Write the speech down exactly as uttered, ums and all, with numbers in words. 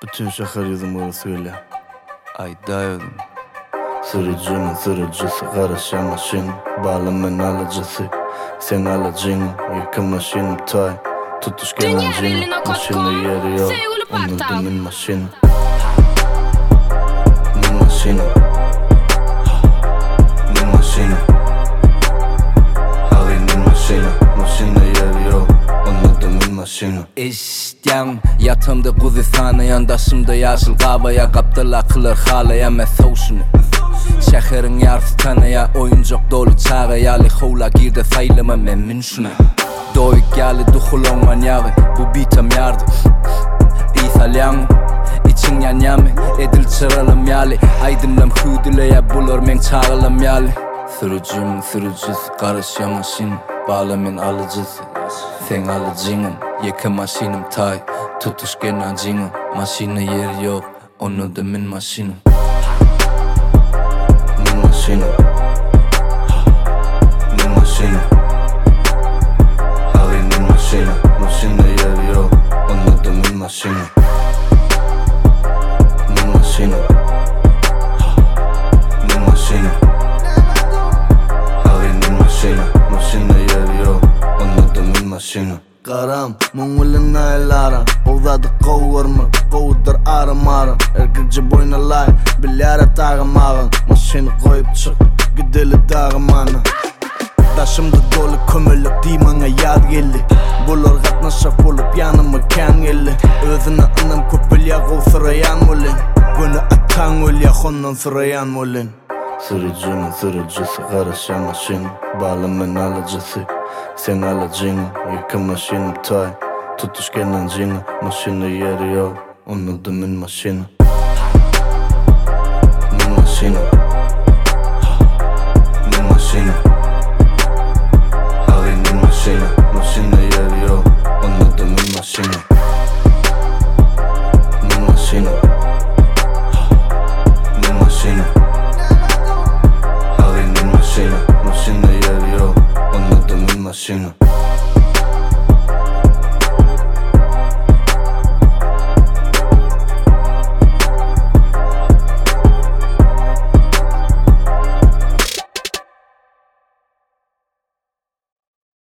Bütün şehir yüzümü söyle. Ay dayadım. Sürücünün sürücüsü, karışan maşin. Bağlamın alıcısı, sen alacağın. Yakın maşinim tay, tutuş gelencin. Maşini yeri yok, unuttumun maşini. Min maşini, min maşini. Halinin maşini, maşini yeri yok, unuttumun maşini. İşten yatımda kuzisana yandaşımda yaşıl kavaya kaptılar kılır halaya mesavşunu. Şehrin yarısı tanıya oyuncak dolu çağaya li hula girdi saylama memnun şuna. Doyuk geldi duhulon manyağı bu bitam yardı. İsalyan için yan yami edil çıralım yali. Aydınlam hüdüleye bulur men çağılam yali. Sürücümün sürücüsü karışya maşin. Bağlamın alıcısı sen alıcının. Yıkı maşinim tay tutuş genancının. Maşini yer yok onu da min maşini. Min maşini, min maşini. Halinin maşini, maşini yer yok, onu da min maşini. Min maşini, min maşini. Halinin maşini, maşini yer yok, onu da min maşini. Karam, mungulina elara, ovdadı kovurma, kovdur aram aram. Erkekçi boyuna lay, bilyara tağım ağın. Maşini koyup çık, gideli dağım ana. Taşımda dolu kömürlük dimana yad geldi. Bulur katnaşak bulup yanıma kan geldi. Özüne anam köpülya kovsırayan mulin. Günü atan ulya ondan sırayan mulin. Sürücünün sürücüsü, karışan maşin. Bağlamın alıcısı, sen alacağın. Yıkı maşinim tay, tutuş genancını. Maşini yeri yok, onu da min maşini. Min maşini.